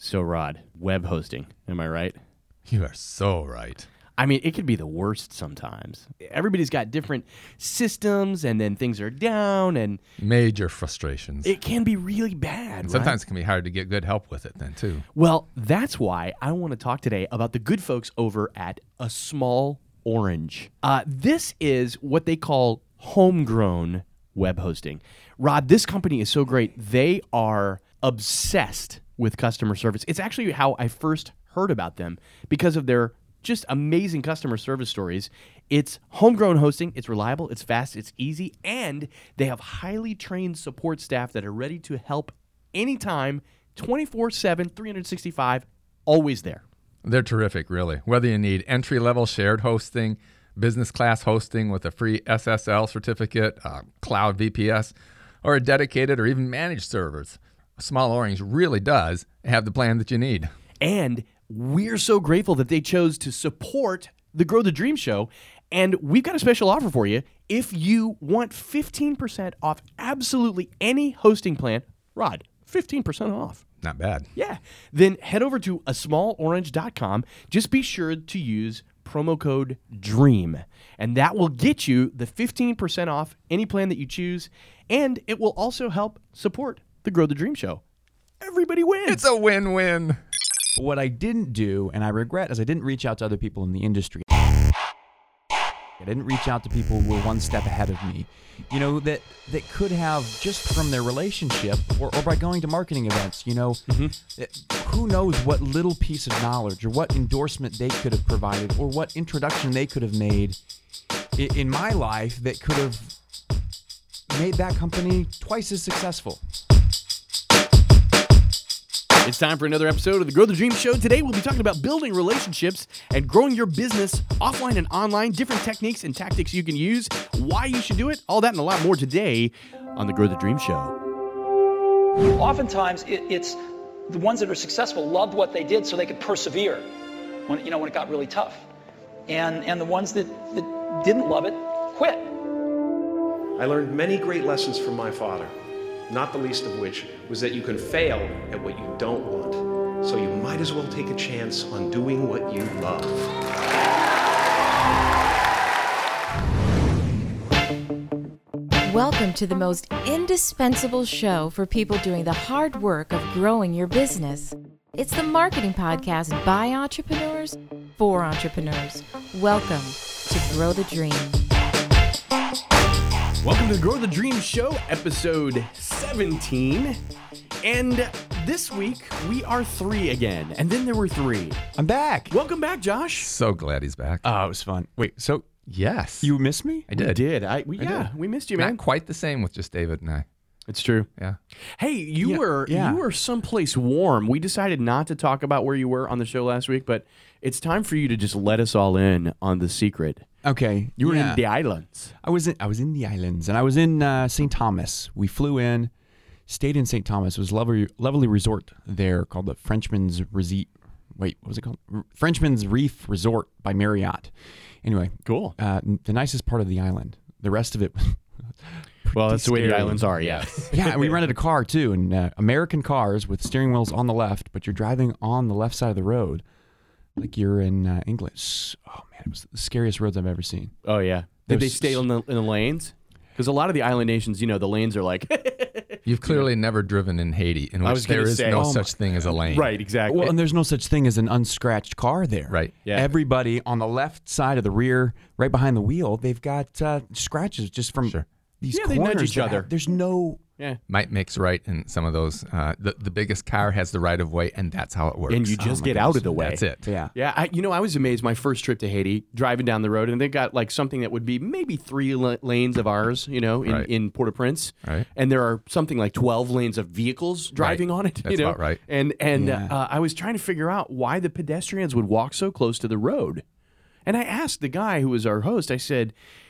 So, Rod, web hosting, am I right? You are so right. I mean, it could be the worst sometimes. Everybody's got different systems, and then things are down, and Major frustrations. it can be really bad, Sometimes right? it can be hard to get good help with it then, too. Well, that's why I want to talk today about the good folks over at A Small Orange. This is what they call homegrown web hosting. Rod, this company is so great. They are obsessed with customer service. It's actually how I first heard about them because of their just amazing customer service stories. It's homegrown hosting. It's reliable. It's fast. It's easy. And they have highly trained support staff that are ready to help anytime, 24/7, 365, always there. They're terrific, really. Whether you need entry-level shared hosting, business class hosting with a free SSL certificate, cloud VPS, or a dedicated or even managed servers, Small Orange really does have the plan that you need. And we're so grateful that they chose to support the Grow the Dream Show. And we've got a special offer for you. If you want 15% off absolutely any hosting plan, Rod, 15% off. Not bad. Yeah. Then head over to asmallorange.com. Just be sure to use promo code DREAM. And that will get you the 15% off any plan that you choose. And it will also help support the Grow the Dream Show. Everybody wins. It's a win-win. What I didn't do, and I regret, is I didn't reach out to other people in the industry. I didn't reach out to people who were one step ahead of me, that could have, just from their relationship or by going to marketing events, who knows what little piece of knowledge or what endorsement they could have provided or what introduction they could have made in my life that could have made that company twice as successful. It's time for another episode of the Grow the Dream Show. Today we'll be talking about building relationships and growing your business offline and online, different techniques and tactics you can use, why you should do it, all that and a lot more today on the Grow the Dream Show. Oftentimes, it's the ones that are successful loved what they did so they could persevere when it got really tough. And the ones that didn't love it quit. I learned many great lessons from my father, not the least of which was that you can fail at what you don't want. So you might as well take a chance on doing what you love. Welcome to the most indispensable show for people doing the hard work of growing your business. It's the marketing podcast by entrepreneurs for entrepreneurs. Welcome to Grow the Dream. Welcome to the Grow the Dream Show, episode 17. And this week, we are 3 again. And then there were 3. I'm back. Welcome back, Josh. So glad he's back. Oh, it was fun. Wait, so Yes. you missed me? I did. We missed you, man. Not quite the same with just David and I. It's true. Yeah. Hey, you Yeah. were someplace warm. We decided not to talk about where you were on the show last week, but it's time for you to just let us all in on the secret. Okay. You were in the islands. I was in the islands, and I was in St. Thomas. We flew in, stayed in St. Thomas. It was a lovely resort there called the Frenchman's Reef. Wait, what was it called? Frenchman's Reef Resort by Marriott. Anyway, Cool. the nicest part of the island. The rest of it. Well, that's the way the scary. islands are, yes. Yeah, and we rented a car too, and American cars with steering wheels on the left, but you're driving on the left side of the road, like you're in England. Oh man, it was the scariest roads I've ever seen. Oh, yeah. Did they stay in the lanes? Because a lot of the island nations, the lanes are like... You've clearly never driven in Haiti, in I which was gonna there is say, no oh such thing as a lane. Right, exactly. Well, and there's no such thing as an unscratched car there. Right. Yeah. Everybody on the left side of the rear, right behind the wheel, they've got scratches just from these Yeah, they corners. nudge each that other. There's no... Yeah. Might makes right in some of those. The biggest car has the right of way, and that's how it works. And you just get out of the way. That's it. Yeah. Yeah, I was amazed my first trip to Haiti, driving down the road, and they got like something that would be maybe 3 lanes of ours, Right. in Port-au-Prince. Right. And there are something like 12 lanes of vehicles driving on it. That's about right. And Yeah. I was trying to figure out why the pedestrians would walk so close to the road. And I asked the guy who was our host, I said,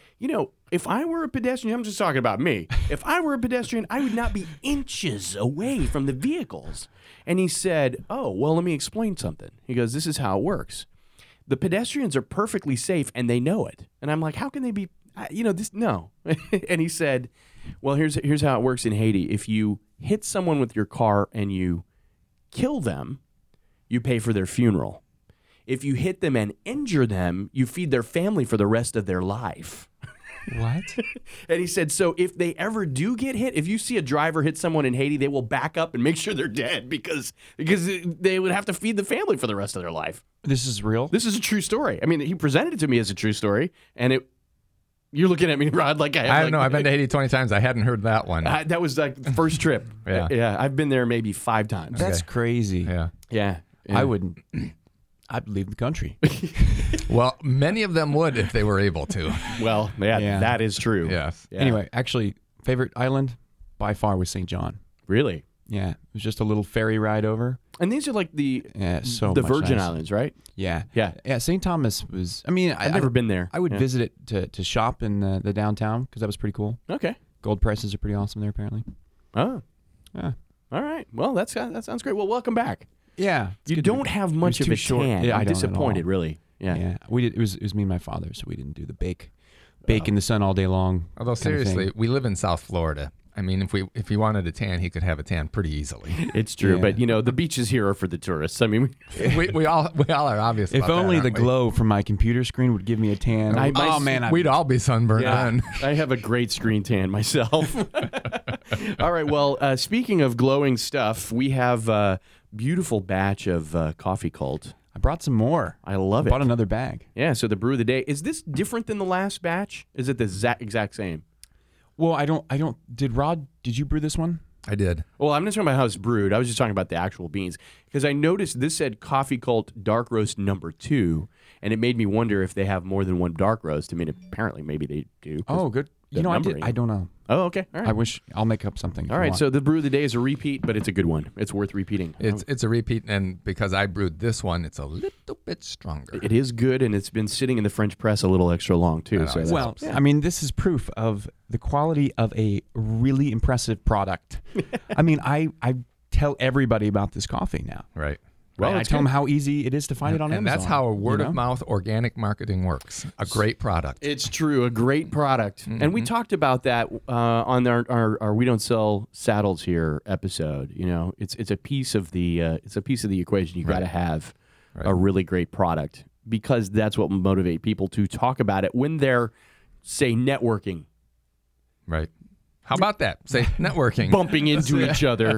if I were a pedestrian, I'm just talking about me. If I were a pedestrian, I would not be inches away from the vehicles. And he said, oh, well, let me explain something. He goes, this is how it works. The pedestrians are perfectly safe and they know it. And I'm like, how can they be, no. And he said, well, here's how it works in Haiti. If you hit someone with your car and you kill them, you pay for their funeral. If you hit them and injure them, you feed their family for the rest of their life. What? And he said, so if they ever do get hit, if you see a driver hit someone in Haiti, they will back up and make sure they're dead because they would have to feed the family for the rest of their life. This is real? This is a true story. I mean, he presented it to me as a true story, and you're looking at me, Rod, like I don't know. I've been to Haiti 20 times. I hadn't heard that one. That was like the first trip. Yeah. I've been there maybe 5 times. That's crazy. Yeah. Yeah. I wouldn't. I'd leave the country. Well, many of them would if they were able to. Well, Yeah. that is true. Yes. Yeah. Anyway, actually, favorite island by far was St. John. Really? Yeah, it was just a little ferry ride over. And these are like the So much Virgin nice. Islands, right? Yeah. Yeah. Yeah, St. Thomas was, I mean, I've never been there. I would Yeah. visit it to shop in the downtown because that was pretty cool. Okay. Gold prices are pretty awesome there, apparently. Oh. Yeah. All right. Well, that sounds great. Well, welcome back. Yeah. You don't have much of too a short. tan. Yeah, I I'm don't at disappointed, all. really. Yeah. Yeah. We did. It was me and my father, so we didn't do the bake in the sun all day long. Although kind of thing. seriously, we live in South Florida. I mean, if he wanted a tan, he could have a tan pretty easily. It's true, Yeah. but the beaches here are for the tourists. I mean, we all are obvious. If about only that, the aren't we? glow from my computer screen would give me a tan. We'd all be sunburned then. I have a great screen tan myself. All right. Well, speaking of glowing stuff, we have a beautiful batch of Coffee Cult. I brought some more. I love I it. bought another bag. Yeah. So the brew of the day, is this different than the last batch? Is it the exact same? Well, I don't. Did you brew this one? I did. Well, I'm not talking about how it's brewed. I was just talking about the actual beans because I noticed this said Coffee Cult Dark Roast No. 2, and it made me wonder if they have more than one dark roast. I mean, apparently, maybe they do. 'cause Oh, good. the I numbering. don't know. Oh, okay. All right. I wish I'll make up something. if All you right. want. So the brew of the day is a repeat, but it's a good one. It's worth repeating. It's a repeat, and because I brewed this one, it's a little bit stronger. It is good, and it's been sitting in the French press a little extra long too. That So always that's- Well, I mean, this is proof of the quality of a really impressive product. I mean, I tell everybody about this coffee now. Right. Well, I it's tell good. them how easy it is to find it on And Amazon. that's how word you know? of mouth organic marketing works. A great product. It's true, a great product, and we talked about that on our We Don't Sell Saddles Here episode. It's a piece of the equation. You got to have a really great product because that's what will motivate people to talk about it when they're, say, networking, Right. How about that? Say networking. bumping into each other,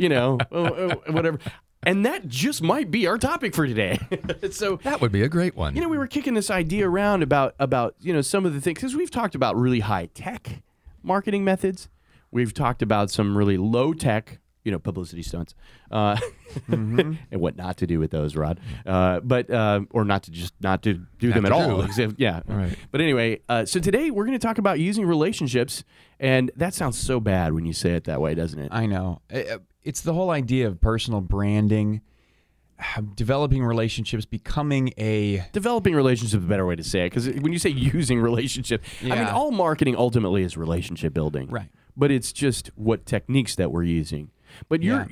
whatever. And that just might be our topic for today. So That would be a great one. we were kicking this idea around about some of the things because we've talked about really high tech marketing methods. We've talked about some really low tech, publicity stunts, and what not to do with those, Rod. But or not to do them at to all. do. Except, yeah. Right. But anyway, so today we're going to talk about using relationships, and that sounds so bad when you say it that way, doesn't it? I know. It's the whole idea of personal branding, developing relationships, becoming a... Developing relationships is a better way to say it because when you say using relationships, I mean Yeah. all marketing ultimately is relationship building, Right. But it's just what techniques that we're using. But you're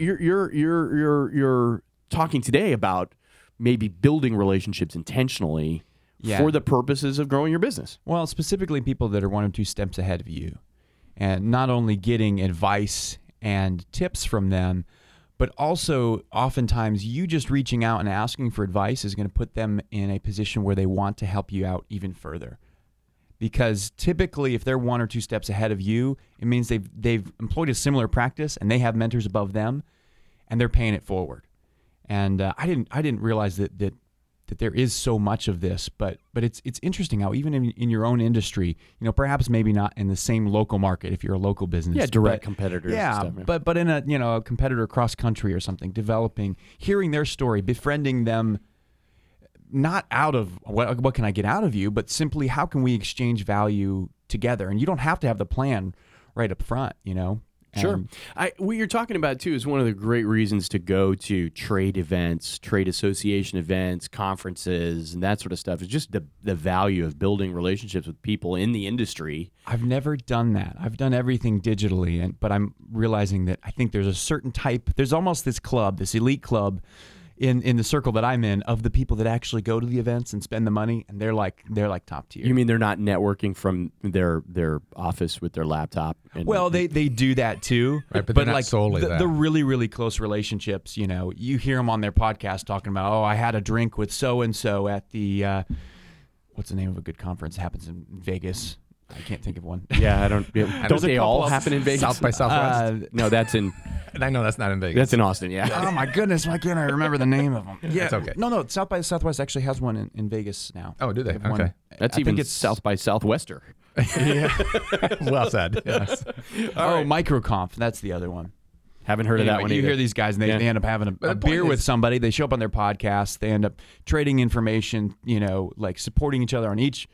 talking today about maybe building relationships intentionally Yeah. for the purposes of growing your business. Well, specifically people that are 1 or 2 steps ahead of you. And not only getting advice and tips from them, but also oftentimes you just reaching out and asking for advice is going to put them in a position where they want to help you out even further. Because typically if they're 1 or 2 steps ahead of you, it means they've employed a similar practice and they have mentors above them and they're paying it forward. And I didn't realize that there is so much of this, but it's interesting how even in your own industry, perhaps maybe not in the same local market if you're a local business. Yeah, direct but- competitors. Yeah, and stuff, yeah. but in a competitor cross country or something, hearing their story, befriending them, not out of what can I get out of you, but simply how can we exchange value together? And you don't have to have the plan right up front, Sure. And- What you're talking about, too, is one of the great reasons to go to trade events, trade association events, conferences, and that sort of stuff. Is just the value of building relationships with people in the industry. I've never done that. I've done everything digitally, but I'm realizing that I think there's a certain type, there's almost this club, this elite club in the circle that I'm in of the people that actually go to the events and spend the money, and they're like top tier. You mean they're not networking from their office with their laptop? Well, they do that too, Right, but they're not like solely that. the really, really close relationships, you hear them on their podcast talking about, I had a drink with so and so at the what's the name of a good conference? It happens in Vegas. I can't think of one. Yeah, I don't. Don't There's a they all couple of- happen in Vegas? South by Southwest. No, that's in And I know that's not in Vegas. that's in Austin. Yeah. Oh my goodness, why can't I remember the name of them? Yeah, That's okay. No, South by Southwest actually has one in Vegas now. Oh, do they? have one. Okay. That's I even think it's South by Southwester. Well said. Yes. MicroConf. That's the other one. Haven't heard of that Anyway, one you either. hear these guys, and they end up having a the point beer with is- somebody. They show up on their podcast. They end up trading information. Like supporting each other on each.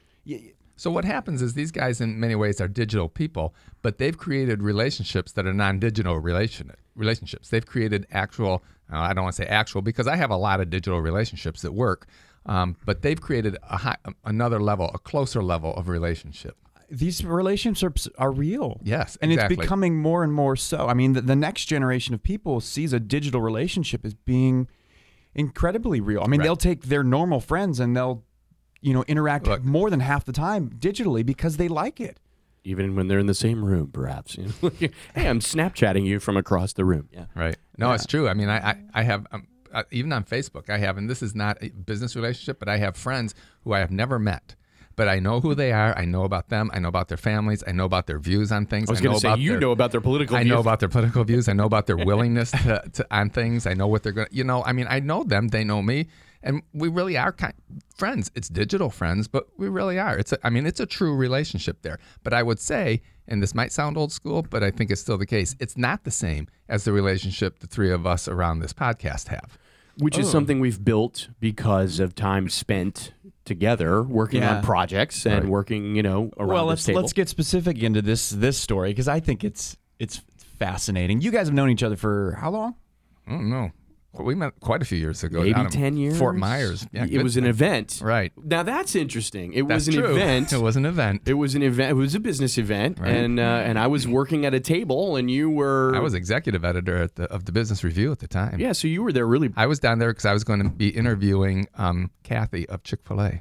So what happens is these guys in many ways are digital people, but they've created relationships that are non-digital relationships. They've created actual, I don't want to say actual because I have a lot of digital relationships that work, but they've created another level, a closer level of relationship. These relationships are real. Yes, and exactly. it's becoming more and more so. I mean, the next generation of people sees a digital relationship as being incredibly real. I mean, Right. they'll take their normal friends and they'll, interact Look. more than half the time digitally because they like it. Even when they're in the same room, perhaps. Hey, I'm Snapchatting you from across the room. Yeah. Right. No, it's true. I mean, I have, even on Facebook, I have, and this is not a business relationship, but I have friends who I have never met. But I know who they are. I know about them. I know about their families. I know about their views on things. I was going to say, you know about their political I views. know about their political views. I know about their willingness to on things. I know what they're going to, I know them. They know me. And we really are friends. It's digital friends, but we really are. It's a true relationship there. But I would say, and this might sound old school, but I think it's still the case, it's not the same as the relationship the three of us around this podcast have. Which is something we've built because of time spent together working Yeah. on projects and working, around Well, this table. let's get specific into this story because I think it's fascinating. You guys have known each other for how long? I don't know. We met quite a few years ago. Maybe down in 10 years. Fort Myers. Yeah, it was an event. Right. Now that's interesting. It That's was an true. event. It was an event. It was an event. It was a business event, Right. and I was working at a table, and you were. I was executive editor of the Business Review at the time. Yeah, so you were there really. I was down there because I was going to be interviewing Kathy of Chick-fil-A.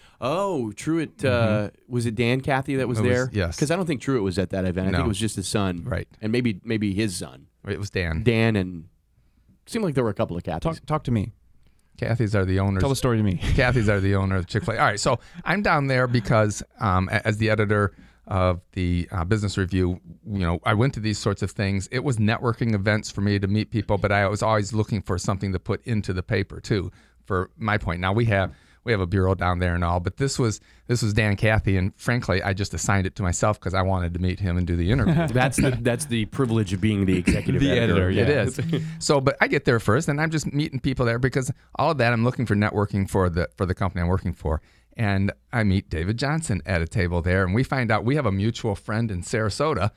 Oh, Truett. Was it Dan Cathy that was It was- there? yes. Because I don't think Truett was at that event. I No. think it was just his son. Right. And maybe his son. It was Dan. Dan and. Seemed like there were a couple of Cathys. Talk to me. Kathy's are the owners. Tell the story to me. Kathy's are the owner of Chick-fil-A. All right, so I'm down there because as the editor of the Business Review, I went to these sorts of things. It was networking events for me to meet people, but I was always looking for something to put into the paper too, for my point. Now we have a bureau down there and all, but this was Dan Cathy, and frankly, I just assigned it to myself because I wanted to meet him and do the interview. That's the privilege of being the executive The editor, yeah. It is. So, but I get there first, and I'm just meeting people there because all of that I'm looking for networking for the company I'm working for. And I meet David Johnson at a table there, and we find out we have a mutual friend in Sarasota,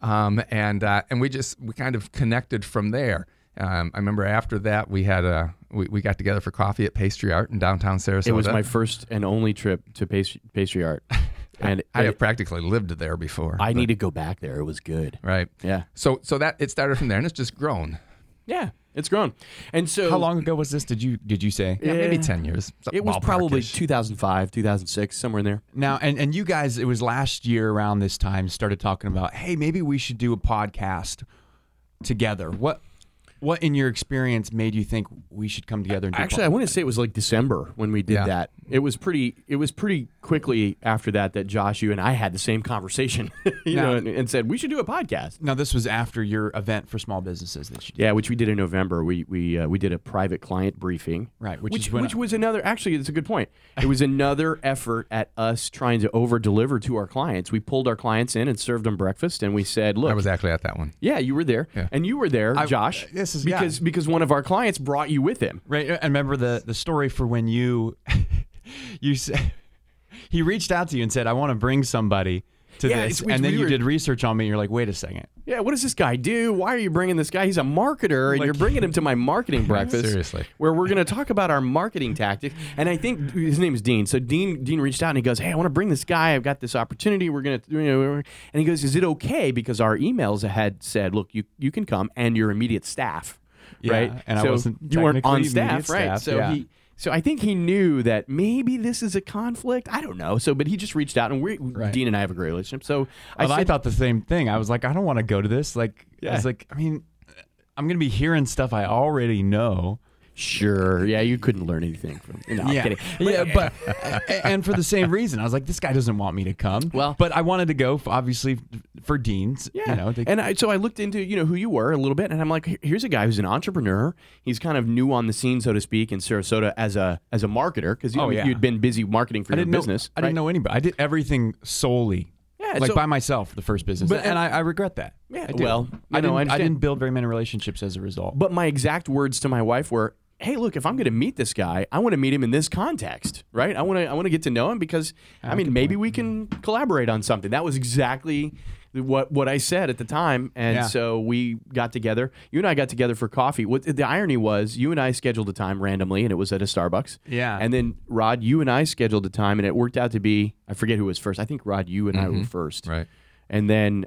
and we kind of connected from there. I remember after that we had we got together for coffee at Pastry Art in downtown Sarasota. It was my first and only trip to Pastry Art, and I have practically lived there before. I but- need to go back there. It was good. right. Yeah. So that it started from there, and it's just grown. Yeah, it's grown. And so How long ago was this? Did you say? Yeah, maybe 10 years. It was probably Ballpark-ish. 2005, 2006, somewhere in there. Now, and you guys, it was last year around this time, started talking about, hey, maybe we should do a podcast together. What in your experience made you think we should come together and do Actually, I want to say it was like December when we did Yeah. that. It was pretty quickly after that Josh, you and I had the same conversation, and said we should do a podcast. Now, this was after your event for small businesses that you did. Yeah, which we did in November. We did a private client briefing. Right, Which which was another. Actually, it's a good point. It was another effort at us trying to over deliver to our clients. We pulled our clients in and served them breakfast, and we said, "Look, I was actually at that one. yeah, you were there, Yeah. and you were there, Josh. this is- because one of our clients brought you with him. Right, and remember the story for when you said he reached out to you and said, I want to bring somebody to Yeah, this, it's- and then we you were- did research on me, and you're like, wait a second. Yeah, what does this guy do? Why are you bringing this guy? He's a marketer, and you're bringing him to my marketing breakfast. Seriously. Where we're going to talk about our marketing tactics. And I think his name is Dean. So Dean reached out and he goes, hey, I want to bring this guy. I've got this opportunity. We're going to, and he goes, is it okay? Because our emails had said, look, you can come and your immediate staff. right? and I So wasn't you weren't on technically staff, immediate right? staff, So yeah. So I think he knew that maybe this is a conflict. I don't know. So, but he just reached out, and Dean and I have a great relationship. So I thought the same thing. I was like, I don't want to go to this. Like, I Yeah. was like, I mean, I'm going to be hearing stuff I already know. sure, yeah, you couldn't learn anything from. No, I'm kidding. But and for the same reason, I was like, this guy doesn't want me to come. Well- but I wanted to go, obviously, for Dean's. Yeah, You know, and so I looked into who you were a little bit, and I'm like, here's a guy who's an entrepreneur. He's kind of new on the scene, so to speak, in Sarasota as a marketer because you'd been busy marketing for your business. I didn't know anybody. I did everything solely. Yeah, like so- by myself, the first business, But- and I regret that. Yeah, I do. well, I I understand. didn't build very many relationships as a result. But my exact words to my wife were, "Hey, look, if I'm going to meet this guy, I want to meet him in this context, right? I want to get to know him because maybe we can collaborate on something." That was exactly what I said at the time, and so we got together. You and I got together for coffee. What the irony was, you and I scheduled a time randomly, and it was at a Starbucks. Yeah. And then Rod, you and I scheduled a time, and it worked out to be, I forget who was first. I think Rod, you and I were first. Right. And then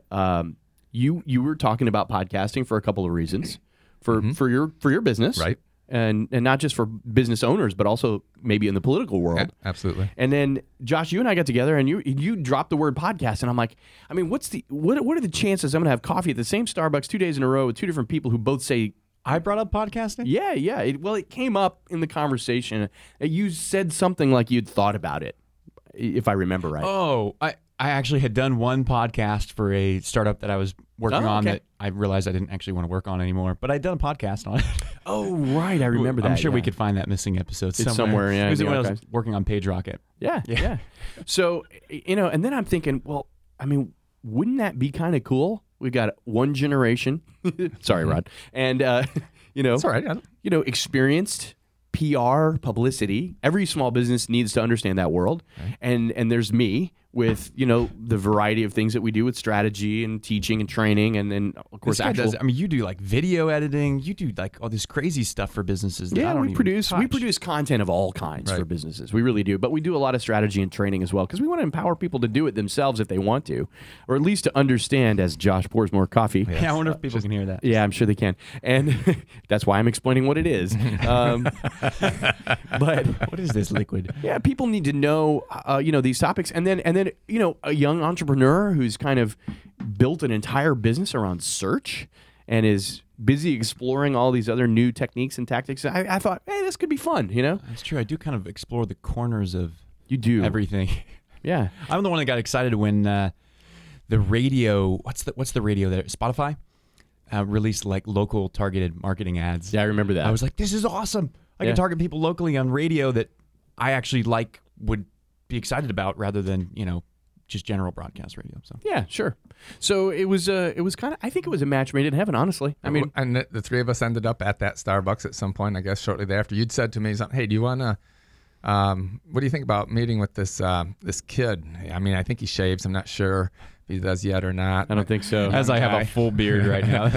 you were talking about podcasting for a couple of reasons, for your business, Right. And not just for business owners, but also maybe in the political world. Yeah, absolutely. And then Josh, you and I got together, and you dropped the word podcast, and I'm like, I mean, what are the chances I'm going to have coffee at the same Starbucks 2 days in a row with two different people who both say, I brought up podcasting. yeah. It came up in the conversation. You said something like you'd thought about it, if I remember right. Oh, I actually had done one podcast for a startup that I was working on okay. that I realized I didn't actually want to work on anymore, but I'd done a podcast on it. Oh, right. I remember that. I'm sure we yeah. could find that missing episode It's somewhere, yeah, It was in the when I was archives. working on PageRocket. Yeah. So, and then I'm thinking, well, I mean, wouldn't that be kind of cool? We've got one generation. Sorry, Rod. And, It's all right. experienced PR publicity. Every small business needs to understand that world. Right. And there's me with, the variety of things that we do with strategy and teaching and training. And then, of course, This guy actual. does, I mean, you do like video editing. You do like all this crazy stuff for businesses. That I Yeah, don't we even produce touch. content of all kinds for Right. businesses. We really do, but we do a lot of strategy and training as well because we want to empower people to do it themselves if they want to, or at least to understand. As Josh pours more coffee. Yeah, I wonder if people can hear that. Yeah, I'm sure they can, and that's why I'm explaining what it is. But What is this liquid? yeah, people need to know, these topics, and then, a young entrepreneur who's kind of built an entire business around search and is busy exploring all these other new techniques and tactics. I thought, hey, this could be fun. That's true. I do kind of explore the corners of You do everything. Yeah. I'm the one that got excited when the radio. What's the radio there? Spotify released like local targeted marketing ads. Yeah, I remember that. I was like, this is awesome. I Yeah. can target people locally on radio that I actually would be excited about rather than just general broadcast radio. So yeah, sure. So it was kind of, I think it was a match made in heaven, honestly. I mean, and the three of us ended up at that Starbucks at some point, I guess, shortly thereafter. You'd said to me, "Hey, do you want to? What do you think about meeting with this kid? I mean, I think he shaves. I'm not sure if he does yet or not. I don't think so. as I have a full beard right now,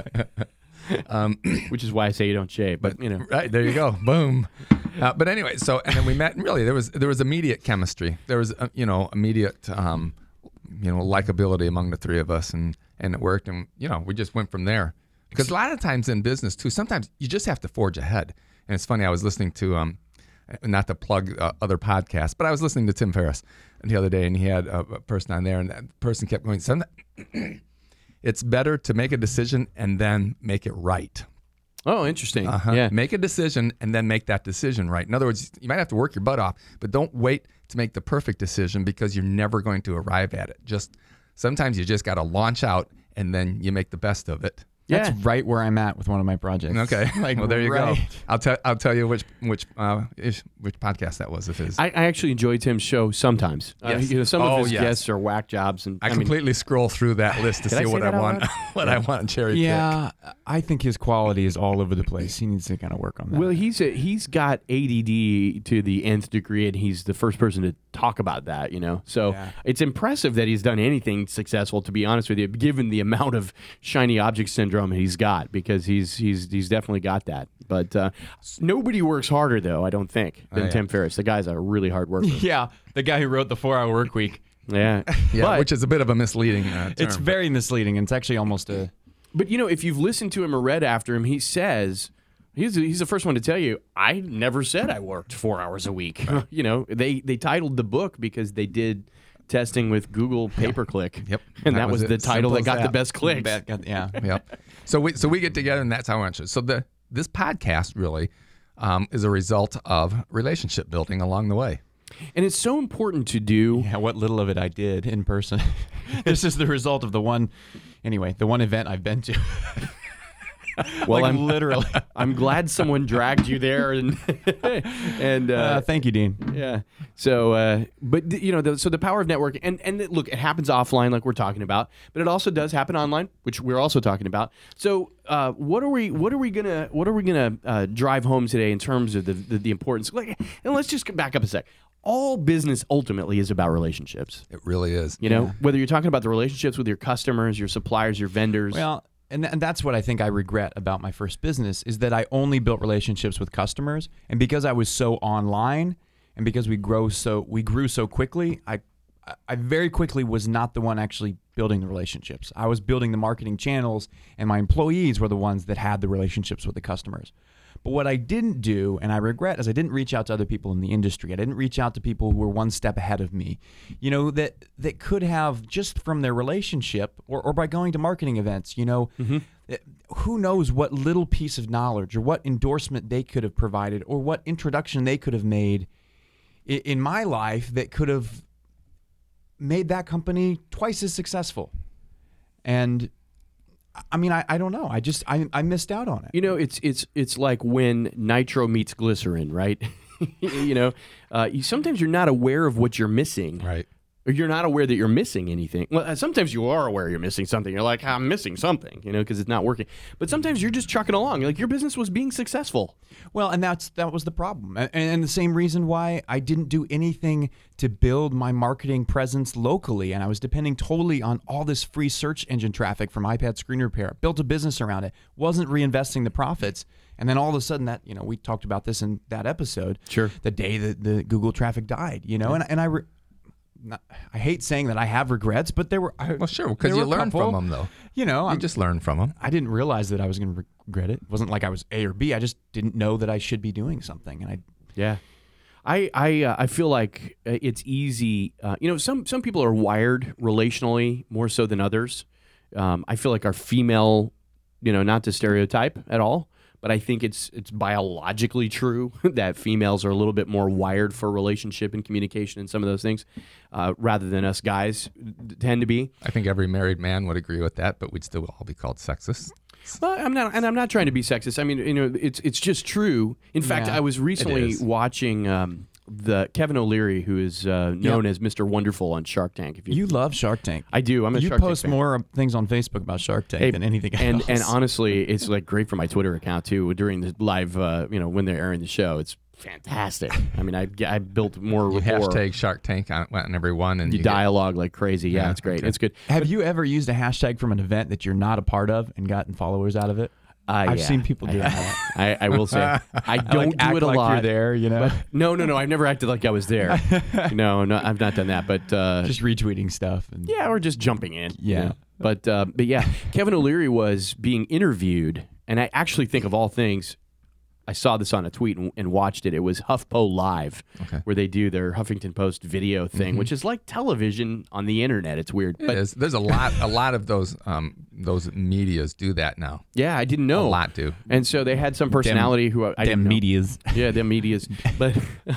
Which is why I say you don't shave, but Right, there you go. Boom. But anyway, so and then we met, and really there was immediate chemistry. There was immediate likability among the three of us, and it worked, and we just went from there. Because a lot of times in business too, sometimes you just have to forge ahead. And it's funny, I was listening to not to plug other podcasts, but I was listening to Tim Ferriss the other day, and he had a person on there, and that person kept going, it's better to make a decision and then make it right. Oh, interesting. Uh-huh. Yeah. Make a decision and then make that decision right. In other words, you might have to work your butt off, but don't wait to make the perfect decision because you're never going to arrive at it. Sometimes you just got to launch out and then you make the best of it. that's Yeah. right where I'm at with one of my projects. Okay. Like, Well, there you right. go. I'll tell you which podcast that was of his. I actually enjoy Tim's show sometimes. Yes. Some of Oh, his yes. guests are whack jobs, and I completely scroll through that list to Did I see say what that I out want. loud? What I want to cherry pick. Yeah, I think his quality is all over the place. He needs to kind of work on that. Well, he's got ADD to the nth degree, and he's the first person to talk about that. So Yeah. it's impressive that he's done anything successful. To be honest with you, given the amount of shiny object syndrome he's got, because he's definitely got that. But nobody works harder, though, I don't think, than yeah. Tim Ferriss. The guy's a really hard worker. yeah, the guy who wrote the 4-Hour Work Week. Yeah, Yeah, But- which is a bit of a misleading term. It's very misleading, and it's actually almost a But if you've listened to him or read after him, he says he's the first one to tell you, I never said I worked 4 hours a week. Right. They titled the book because they did testing with Google pay-per-click. Yep. And that was the title that got the best clicks. Yeah. Yep. So we get together, and that's how I answer. So this podcast really is a result of relationship building along the way. And it's so important to do. Yeah, what little of it I did in person. This is the result of the one event I've been to. Well, literally. I'm glad someone dragged you there, and thank you, Dean. Yeah. So, so the power of networking, and look, it happens offline, like we're talking about, but it also does happen online, which we're also talking about. So, what are we gonna drive home today in terms of the importance? And let's just back up a sec. All business ultimately is about relationships. It really is. Whether you're talking about the relationships with your customers, your suppliers, your vendors. Well. And that's what I think I regret about my first business is that I only built relationships with customers, and because I was so online, and because we grew so quickly, I very quickly was not the one actually building the relationships. I was building the marketing channels, and my employees were the ones that had the relationships with the customers. But what I didn't do, and I regret, is I didn't reach out to other people in the industry. I didn't reach out to people who were one step ahead of me, that could have, just from their relationship or by going to marketing events, who knows what little piece of knowledge or what endorsement they could have provided or what introduction they could have made in my life that could have made that company twice as successful. And I mean, I don't know. I missed out on it. It's like when nitro meets glycerin, right? Sometimes you're not aware of what you're missing. Right. Or you're not aware that you're missing anything. Well, sometimes you are aware you're missing something. You're like, I'm missing something, because it's not working. But sometimes you're just trucking along. Like your business was being successful. Well, and that was the problem. And the same reason why I didn't do anything to build my marketing presence locally. And I was depending totally on all this free search engine traffic from iPad Screen Repair. Built a business around it. Wasn't reinvesting the profits. And then all of a sudden that, we talked about this in that episode. Sure. The day that the Google traffic died, I hate saying that I have regrets, but there were. Well, sure, because you learn from them, though. You just learn from them. I didn't realize that I was going to regret it. It wasn't like I was A or B. I just didn't know that I should be doing something, and I feel like it's easy. Some people are wired relationally more so than others. I feel like our female, not to stereotype at all, but I think it's biologically true that females are a little bit more wired for relationship and communication and some of those things, rather than us guys tend to be. I think every married man would agree with that, but we'd still all be called sexist. Well, I'm not trying to be sexist. I mean, it's just true. In fact, I was recently watching the Kevin O'Leary, who is known as Mr. Wonderful on Shark Tank. You love Shark Tank. I do. I'm a You Shark Tank post fan. more things on Facebook about Shark Tank than anything else. And honestly, it's like great for my Twitter account too. During the live, when they're airing the show, it's fantastic. I mean, I built more You rapport. hashtag Shark Tank on every one, and You dialogue like crazy. Yeah, it's great. okay. It's good. Have you ever used a hashtag from an event that you're not a part of and gotten followers out of it? I've seen people do that. I will say I don't act do it a like lot. You're there, But no. I've never acted like I was there. No, I've not done that. But just retweeting stuff. And or just jumping in. Yeah. But yeah, Kevin O'Leary was being interviewed, and I actually think of all things, I saw this on a tweet and watched it. It was HuffPo Live, where they do their Huffington Post video thing, which is like television on the internet. It's weird. It is. There's a lot of those medias do that now. Yeah, I didn't know. A lot do. And so they had some personality who I didn't know. medias. Yeah, them medias. But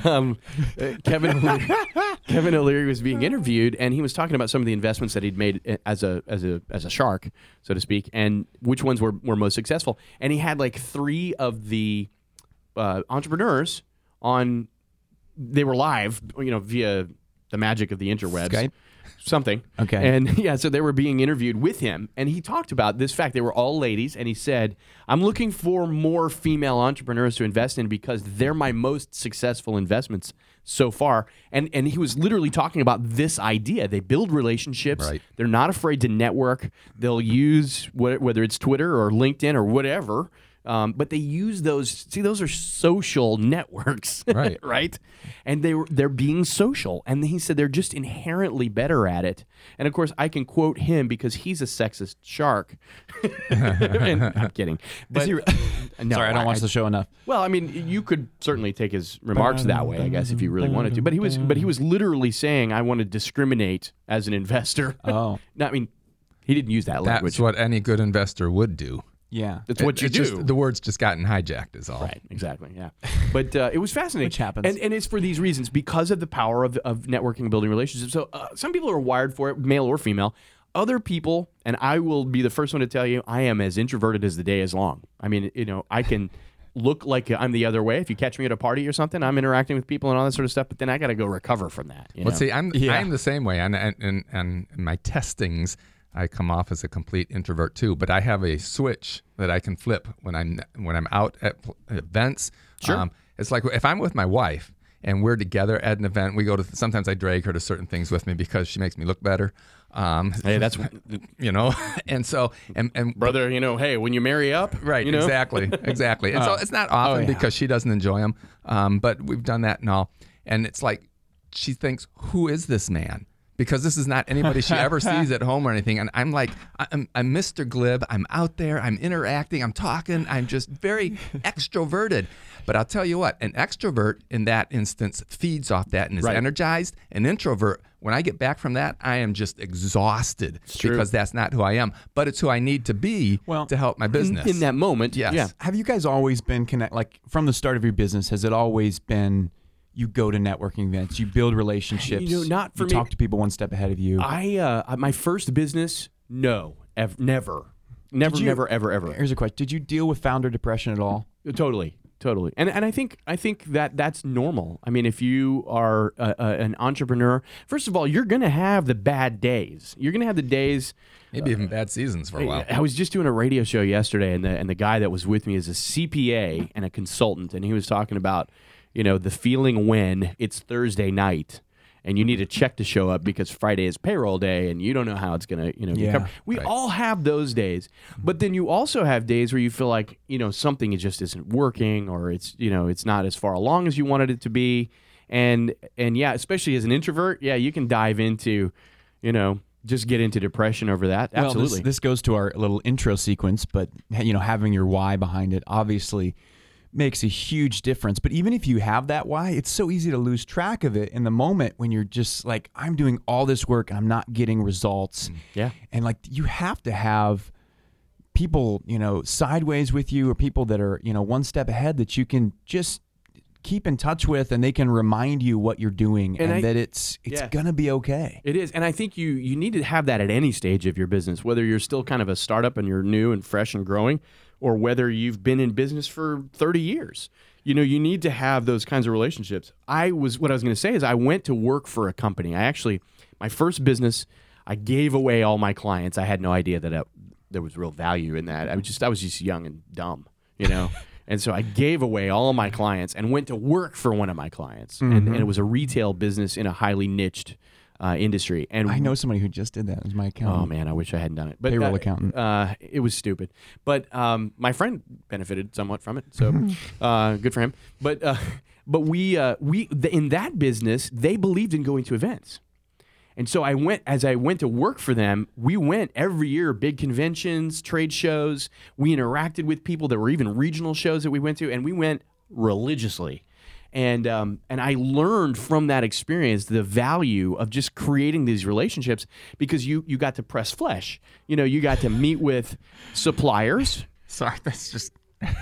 Kevin O'Leary was being interviewed, and he was talking about some of the investments that he'd made as a shark, so to speak, and which ones were most successful. And he had like 3 of the entrepreneurs on. They were live, via the magic of the interwebs. Skype? Something. Okay. And so they were being interviewed with him, and he talked about this fact. They were all ladies, and he said, I'm looking for more female entrepreneurs to invest in because they're my most successful investments so far. And he was literally talking about this idea. They build relationships. Right. They're not afraid to network. They'll use, whether it's Twitter or LinkedIn or whatever, But they use those. See, those are social networks, Right. right? And they're being social. And he said they're just inherently better at it. And of course, I can quote him because he's a sexist shark. And I'm kidding. But no, Sorry, I don't watch the show enough. Well, I mean, you could certainly take his remarks that way, I guess, if you really wanted to. But he was literally saying, "I want to discriminate as an investor." Oh. No, I mean, he didn't use that language. That's what any good investor would do. Yeah. That's what you It's do. just the word's just gotten hijacked is all. Right, exactly, yeah. But it was fascinating. Which happens. And it's for these reasons, because of the power of networking and building relationships. So some people are wired for it, male or female. Other people, and I will be the first one to tell you, I am as introverted as the day is long. I mean, I can look like I'm the other way. If you catch me at a party or something, I'm interacting with people and all that sort of stuff, but then I got to go recover from that. Well, see, I'm the same way. And in my testings, I come off as a complete introvert too, but I have a switch that I can flip when I'm out at events. Sure. It's like if I'm with my wife and we're together at an event, sometimes I drag her to certain things with me because she makes me look better. Hey, that's and so and brother, hey, when you marry up, right, exactly. And so it's not often because she doesn't enjoy them, but we've done that and all, and it's like she thinks, who is this man? Because this is not anybody she ever sees at home or anything. And I'm like, I'm Mr. Glib. I'm out there. I'm interacting. I'm talking. I'm just very extroverted. But I'll tell you what, an extrovert in that instance feeds off that and is energized. An introvert, when I get back from that, I am just exhausted because that's not who I am. But it's who I need to be to help my business. In that moment, yes. Yeah. Have you guys always been like from the start of your business, has it always been you go to networking events, you build relationships, not for you me. talk to people one step ahead of you? My first business, no, never, ever. Here's a question. Did you deal with founder depression at all? Totally. And I think that's normal. I mean, if you are an entrepreneur, first of all, you're going to have the bad days. You're going to have the days. Maybe even bad seasons for a while. I was just doing a radio show yesterday, and the guy that was with me is a CPA and a consultant, and he was talking about, the feeling when it's Thursday night and you need a check to show up because Friday is payroll day and you don't know how it's going to, get covered. We all have those days. But then you also have days where you feel like, something just isn't working, or it's, it's not as far along as you wanted it to be. And yeah, especially as an introvert, you can dive into, just get into depression over that. Absolutely. Well, this goes to our little intro sequence, but having your why behind it obviously makes a huge difference. But even if you have that why, it's so easy to lose track of it in the moment when you're just like, I'm doing all this work and I'm not getting results. Yeah. And like, you have to have people, sideways with you, or people that are, one step ahead that you can just keep in touch with, and they can remind you what you're doing and that it's going to be okay. It is. And I think you need to have that at any stage of your business, whether you're still kind of a startup and you're new and fresh and growing, or whether you've been in business for 30 years. You need to have those kinds of relationships. What I was going to say is I went to work for a company. My first business, I gave away all my clients. I had no idea that there was real value in that. I was just young and dumb, And so I gave away all my clients and went to work for one of my clients. Mm-hmm. And it was a retail business in a highly niched industry. And I know somebody who just did that. It was my accountant. Oh man, I wish I hadn't done it. But payroll accountant. It was stupid. But my friend benefited somewhat from it, so good for him. But we in that business, they believed in going to events. And so I went to work for them. We went every year, big conventions, trade shows. We interacted with people. There were even regional shows that we went to, and we went religiously. And I learned from that experience the value of just creating these relationships, because you got to press flesh. You got to meet with suppliers. Sorry, that's just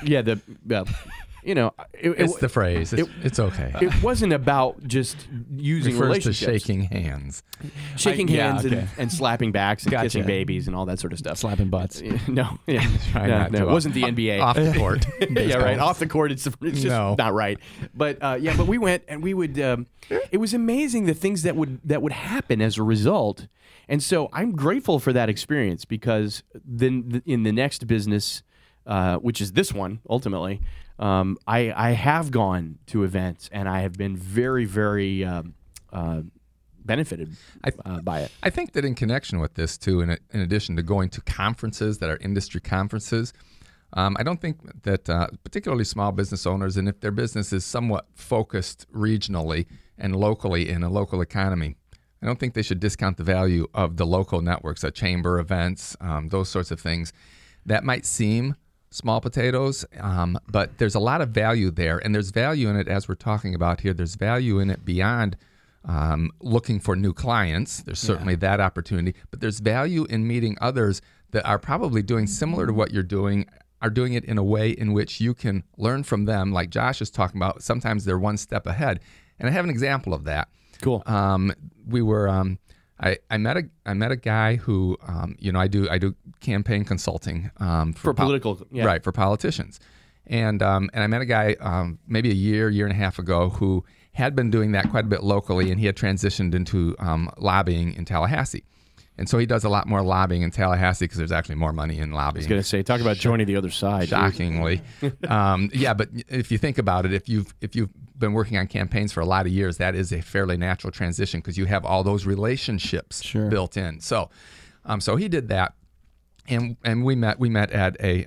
it's the phrase. It's okay. It wasn't about just using refers relationships. to shaking hands. Shaking hands and slapping backs and kissing babies and all that sort of stuff. Slapping butts. No, it wasn't the NBA. Off the court. Yeah, right. Off the court, it's just not right. But but we went and we would. It was amazing the things that would happen as a result. And so I'm grateful for that experience, because then in the next business, which is this one ultimately, I have gone to events and I have been very, very benefited by it. I think that in connection with this too, in addition to going to conferences that are industry conferences, I don't think that particularly small business owners, and if their business is somewhat focused regionally and locally in a local economy, I don't think they should discount the value of the local networks, chamber events, those sorts of things. That might seem small potatoes, but there's a lot of value there, and there's value in it as we're talking about here. There's value in it beyond looking for new clients. There's certainly that opportunity, but there's value in meeting others that are probably doing similar to what you're doing, are doing it in a way in which you can learn from them. Like Josh is talking about, sometimes they're one step ahead. And I have an example of that. Cool. We were, I met a guy who, I do campaign consulting for political, right, for politicians, and I met a guy maybe a year and a half ago who had been doing that quite a bit locally, and he had transitioned into lobbying in Tallahassee. And so he does a lot more lobbying in Tallahassee because there's actually more money in lobbying. I was going to say, talk about joining the other side. Shockingly. But if you think about it, if you've been working on campaigns for a lot of years, that is a fairly natural transition because you have all those relationships built in. So he did that, and we met at a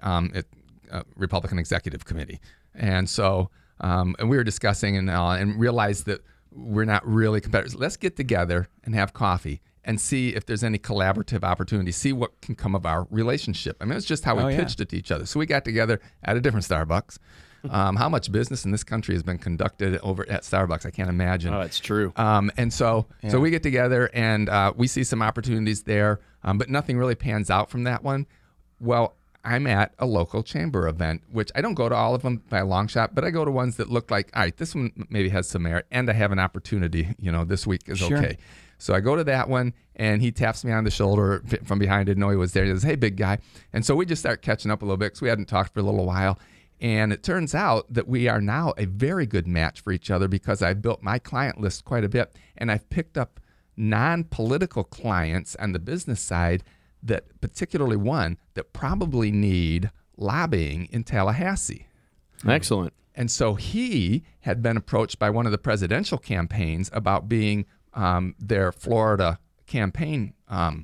Republican executive committee. And so and we were discussing and realized that we're not really competitors. Let's get together and have coffee and see if there's any collaborative opportunity, see what can come of our relationship. I mean, it's just how we pitched it to each other. So we got together at a different Starbucks. How much business in this country has been conducted over at Starbucks, I can't imagine. Oh, it's true. And so we get together and we see some opportunities there, but nothing really pans out from that one. Well, I'm at a local chamber event, which I don't go to all of them by a long shot, but I go to ones that look like, all right, this one maybe has some merit, and I have an opportunity, this week is okay. So I go to that one, and he taps me on the shoulder from behind. I didn't know he was there. He says, "Hey, big guy." And so we just start catching up a little bit because we hadn't talked for a little while. And it turns out that we are now a very good match for each other because I've built my client list quite a bit, and I've picked up non-political clients on the business side, that particularly one that probably need lobbying in Tallahassee. Excellent. And so he had been approached by one of the presidential campaigns about being their Florida campaign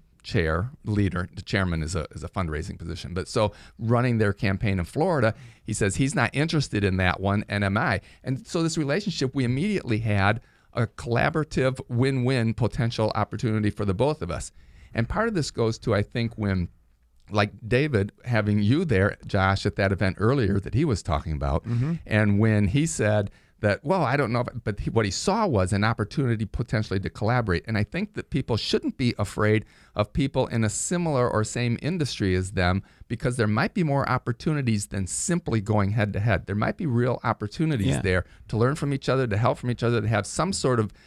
chair leader. The chairman is a fundraising position, but so running their campaign in Florida, he says he's not interested in that one, and am I? And so this relationship, we immediately had a collaborative win-win potential opportunity for the both of us. And part of this goes to, I think, when, like David, having you there, Josh, at that event earlier that he was talking about, and when he said that, well, I don't know, but what he saw was an opportunity potentially to collaborate. And I think that people shouldn't be afraid of people in a similar or same industry as them, because there might be more opportunities than simply going head to head. There might be real opportunities there to learn from each other, to help from each other, to have some sort of,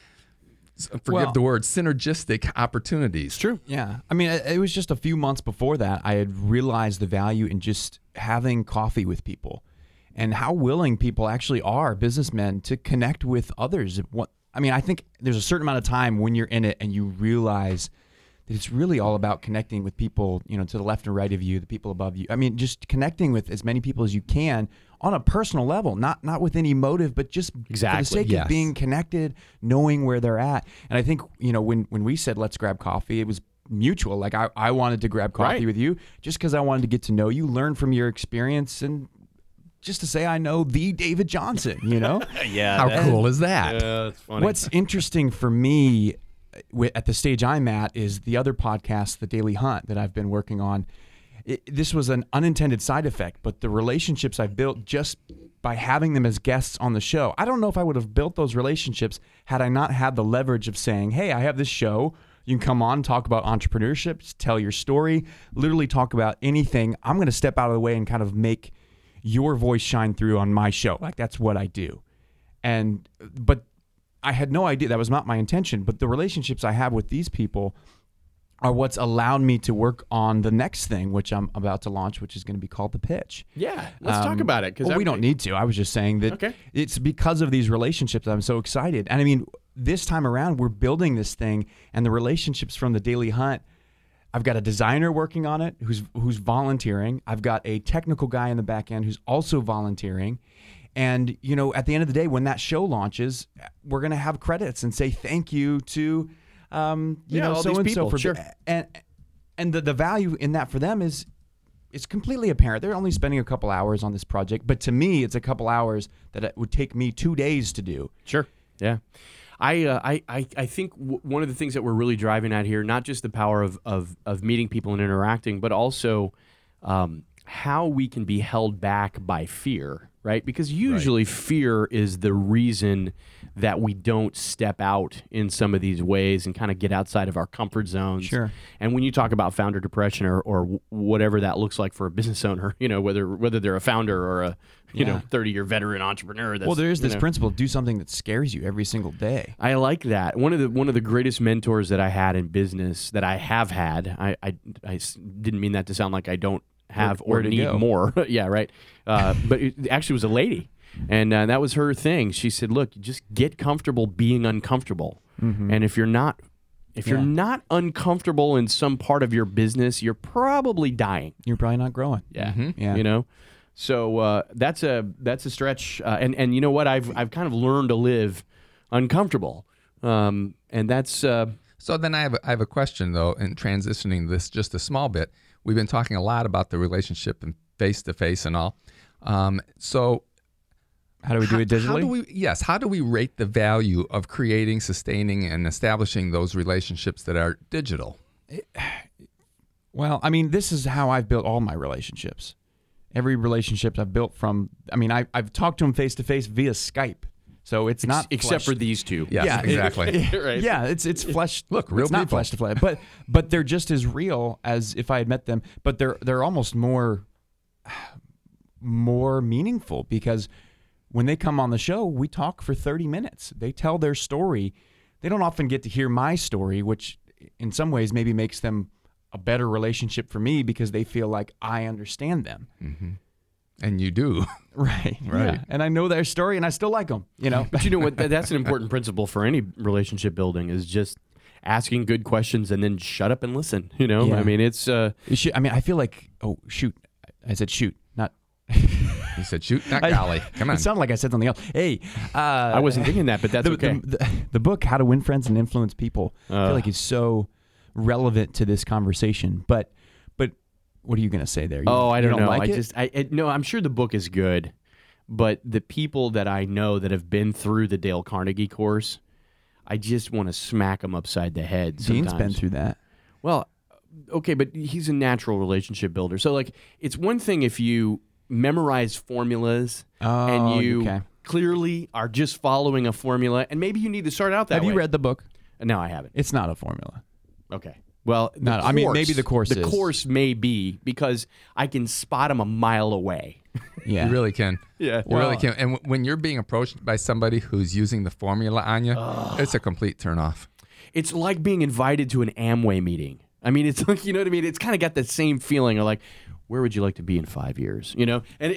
forgive the word, synergistic opportunities. It's true. Yeah. I mean, it was just a few months before that I had realized the value in just having coffee with people and how willing people actually are, businessmen, to connect with others. I think there's a certain amount of time when you're in it and you realize that it's really all about connecting with people, to the left and right of you, the people above you. I mean, just connecting with as many people as you can on a personal level, not with any motive, but just for the sake of being connected, knowing where they're at. And I think, when we said, let's grab coffee, it was mutual. Like I wanted to grab coffee with you just because I wanted to get to know you, learn from your experience, and just to say I know the David Johnson, Yeah. How cool is that? Yeah, that's funny. What's interesting for me at the stage I'm at is the other podcast, The Daily Hunt, that I've been working on. This was an unintended side effect, but the relationships I've built just by having them as guests on the show, I don't know if I would have built those relationships had I not had the leverage of saying, hey, I have this show. You can come on, talk about entrepreneurship, tell your story, literally talk about anything. I'm going to step out of the way and kind of make your voice shine through on my show. Like, that's what I do. But I had no idea. That was not my intention. But the relationships I have with these people are what's allowed me to work on the next thing, which I'm about to launch, which is going to be called The Pitch. Yeah, let's talk about it. We don't need to. I was just saying that it's because of these relationships I'm so excited. And I mean, this time around, we're building this thing, and the relationships from The Daily Hunt, I've got a designer working on it who's volunteering. I've got a technical guy in the back end who's also volunteering. And, at the end of the day, when that show launches, we're going to have credits and say thank you to, all these people. And the value in that for them is it's completely apparent. They're only spending a couple hours on this project, but to me, it's a couple hours that it would take me 2 days to do. Sure. Yeah. I think one of the things that we're really driving at here, not just the power of meeting people and interacting, but also how we can be held back by fear, right? Because usually fear is the reason that we don't step out in some of these ways and kind of get outside of our comfort zones. Sure. And when you talk about founder depression or whatever that looks like for a business owner, whether they're a founder or a 30-year veteran entrepreneur. That's, well, there is this principle: do something that scares you every single day. I like that. One of the greatest mentors that I had in business that I have had. I didn't mean that to sound like I don't have or need more. Yeah, right. But it actually was a lady, and that was her thing. She said, "Look, just get comfortable being uncomfortable, and if you're not uncomfortable in some part of your business, you're probably dying. You're probably not growing. Yeah. So that's a stretch, and you know what? I've kind of learned to live uncomfortable, and that's. So then I have a question though, in transitioning this just a small bit. We've been talking a lot about the relationship and face-to-face and all. So how do we do it digitally? How do we rate the value of creating, sustaining, and establishing those relationships that are digital? Well, I mean, this is how I've built all my relationships. Every relationship I've built I've talked to them face-to-face via Skype. So it's not except for these two. Yes, yeah, exactly. Right. Yeah, it's flesh. Look, real it's people. Not flesh to flesh, but they're just as real as if I had met them. But they're almost more meaningful because when they come on the show, we talk for 30 minutes. They tell their story. They don't often get to hear my story, which in some ways maybe makes them a better relationship for me because they feel like I understand them. Mm-hmm. And you do. Right. Yeah. And I know their story and I still like them, But you know what? That's an important principle for any relationship building is just asking good questions and then shut up and listen, Yeah. I mean, it's... I feel like... Oh, shoot. I said shoot, not... You said shoot, not golly. Come on. It sounded like I said something else. Hey. I wasn't thinking that, but that's okay. The book, How to Win Friends and Influence People, I feel like it's so relevant to this conversation. But what are you going to say there? I don't know. Like no, I'm sure the book is good, but the people that I know that have been through the Dale Carnegie course, I just want to smack them upside the head sometimes. Dean's been through that. Well, okay, but he's a natural relationship builder. So, it's one thing if you memorize formulas and you clearly are just following a formula, and maybe you need to start out that way. Have you read the book? No, I haven't. It's not a formula. Okay. Well, maybe the course is. The course may be because I can spot him a mile away. Yeah. You really can. Yeah. You really can. And when you're being approached by somebody who's using the formula on you, it's a complete turnoff. It's like being invited to an Amway meeting. I mean, it's like, you know what I mean? It's kind of got that same feeling of like, where would you like to be in 5 years? And